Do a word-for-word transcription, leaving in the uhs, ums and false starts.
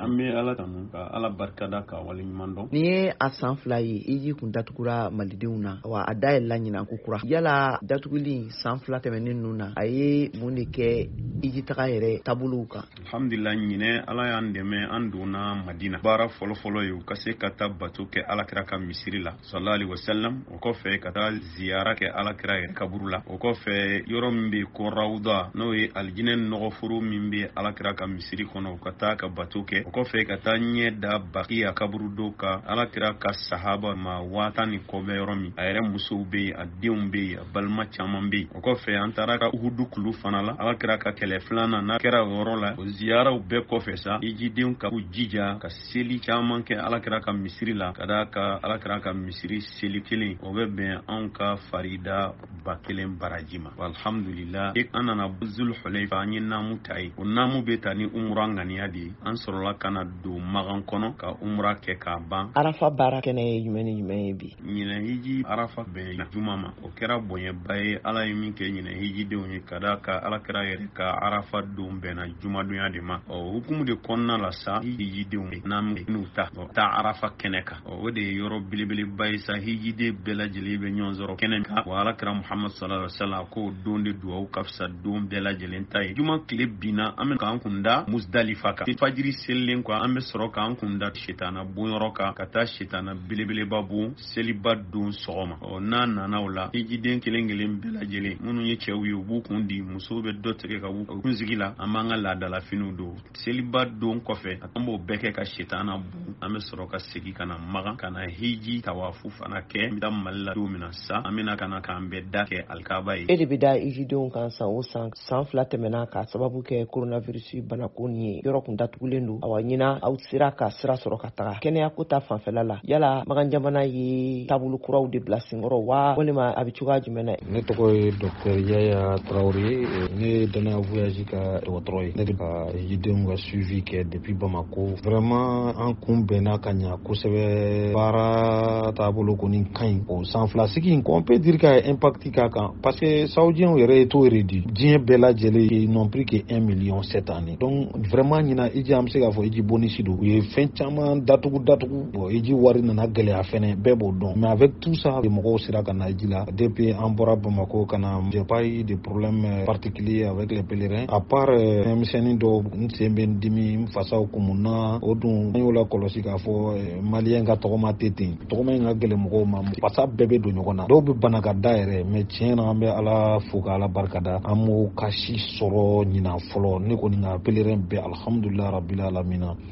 an bɛ ala tanu ka ala barikada ka wale ɲuman dɔn. Ni ye a san fila ye Iji kun datugura malidenw na wa a dayɛlɛla ɲinan ko kura yala datuguli san fila tɛmɛnen ninnu na a ye mun de kɛ Iji taga yɛrɛ taabolow kan. Alhamdulillah ɲinɛ ala y'an dɛmɛ an donna Madina baara fɔlɔfɔlɔ ye u ka se ka taa bato kɛ alakira ka misiri la sallallahu alaihi wasallam o kɔfɛ ka taa ziyara kɛ alakira yɛrɛ kaburu la o kɔfɛ yɔrɔ min bɛ ko rawda n'o ye alijinɛ nɔgɔforo min bɛ alakira ka misiri kɔnɔ u ka taa ka bato kɛ o kɔfɛ ka taa ɲɛ da bakiya kaburu do ka alakira ka sahaba ma waa tan ni kɔ bɛ yɔrɔ min a yɛrɛ musow bɛ yen a denw bɛ yen a balima caman bɛ yen o kɔfɛ an taara ka uhudu kulu fana la alakira ka kɛlɛ filanan n'a kɛra o yɔrɔ la o ziyaraw bɛɛ kɔfɛ sa ijidenw ka u jija ka seli caman kɛ alakira ka misiri la ka da ka alakira ka misiri seli kelen o bɛ bɛn anw ka farida ba kelen baraji ma alhamdulillah an nana Zul Hulayfa an ye naamu ta ye o naamu bɛ ta ni umra ŋaniya de ye an sɔrɔla ka na don Magan kɔnɔ ka umra kɛ k'a ban. Arafa baara kɛnɛ ye jumɛn ni jumɛn ye bi? Ɲinɛ hiji arafa bɛn juma ma o kɛra bonyaba ye ala ye min kɛ ɲinɛ hijidenw ye ka da ka alakira yɛrɛ ka arafa don bɛnna jumadonya de ma ɔ hukumu de kɔnɔna la sa hijidenw ye n'an n'u ta ɔ taa arafa kɛnɛ kan ɔ o de ye yɔrɔ belebeleba ye sa hijiden bɛɛ lajɛlen bɛ ɲɔgɔn sɔrɔ kɛnɛ kan wa alakira Muhammad sallallahu alaihi wasallam ko don de duwawu ka fisa don bɛɛ lajɛlen ta ye juma tile binna an bɛ k'an kun da Muzdalifa kan fajiri selilen kɔ an bɛ sɔrɔ k'an kun da sitana bonyɔrɔ kan ka taa sitana belebeleba bon seliba don sɔgɔma ɔ n'a nana o la hijiden kelen kelen bɛɛ lajɛlen minnu ye cɛw ye u b'u kun di musow bɛ dɔ tigɛ ka b'u kun sigi la an b'an ka laadalafiniw don seliba don kɔfɛ an b'o bɛɛ kɛ ka sitana bon an bɛ sɔrɔ ka segin ka na Magan ka na hiji tawafu fana kɛ n bɛ taa Mali la don min na sa an bɛna ka na k'an bɛɛ da kɛ alikaba ye. E de bɛ da hijidenw kan san o san san fila tɛmɛna ka sababu kɛ coronavirus banako nin ye yɔrɔ kun datugulen don awa ɲina aw sera ka sira sɔrɔ ka taga kɛnɛya ko ta fanfɛla la yala Magan jamana ye taabolo kuraw de bila senkɔrɔ wa walima a bɛ cogoya jumɛn na. Ne tɔgɔ ye docteur Yaya Traoré ne ye Dana Voyage ka dɔgɔtɔrɔ ye ne de ka hijidenw ka suivi kɛ depuis Bamako vraiment an kun bɛnna ka ɲa kosɛbɛ baara taabolo kɔni ka ɲi o san fila sigi in on peut dire ka impact k'a kan parce que saoudiens yɛrɛ ye taux réduit diɲɛ bɛɛ lajɛlen ils n'ont pris que un million cette année donc vraiment ɲina hiji an bɛ se k'a fɔ hiji bonus don u ye fɛn caman datugu datugu bon hiji wari nana gɛlɛya fɛnɛ bɛɛ b'o dɔn mais avec tout ça mɔgɔw sera ka na hiji la depuis an bɔra Bamako ka na j'ai pas eu de problème particulier avec les pèlerins à part fɛnmisɛnnin dɔw n sen bɛ n dimi n fasaw kumunna o dun an y'o la kɔlɔsi k'a fɔ maliyɛn ka tɔgɔma tɛ ten tɔgɔma in ka gɛlɛn mɔgɔw ma fasa bɛɛ bɛ don ɲɔgɔn na dɔw bɛ bana ka da yɛrɛ mais tiɲɛ na an bɛ ala fo ka ala barikada an m'o kasi sɔrɔ ɲinan fɔlɔ ne kɔni ka pèlerin bɛɛ alhamdulillah rabbil alamina.